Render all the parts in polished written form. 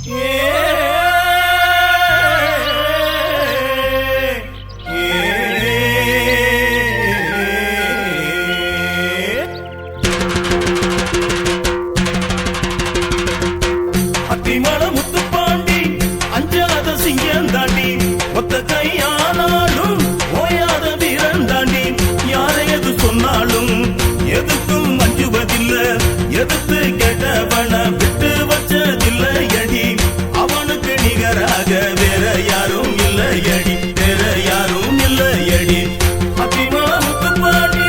எதிர்த்து கேட்டவன விட்டு வச்சதில்லையடி அவனுக்கு நிகராக வேற யாரும் இல்லையடி வேற யாரும் இல்லையடி அத்திமலமுத்து பாடி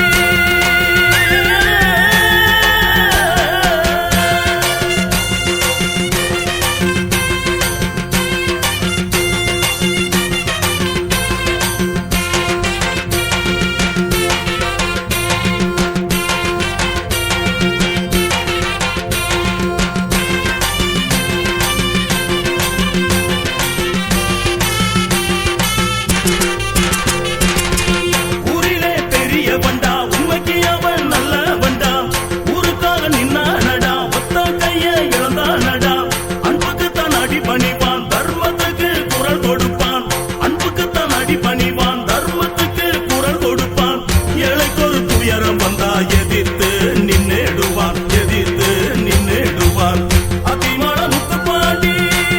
எதிர்த்து நின்னுடுவான் எதிர்த்து நின்னுடுவான் அத்திமலமுத்து பாண்டி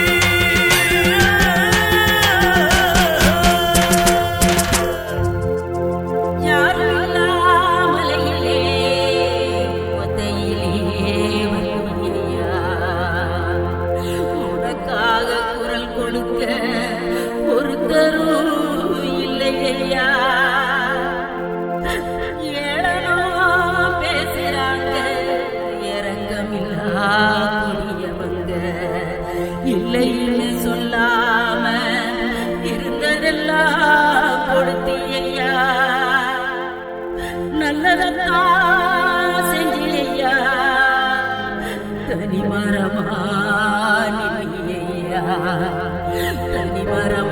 உனக்காக குரல் கொடுக்க ஒரு கரும் இல்லையா இல்லைன்னு சொல்லாம இருந்ததெல்லாம் கொடுத்தியா நல்லதான் செஞ்சியா தனிமரமா நிலையா தனிமரமா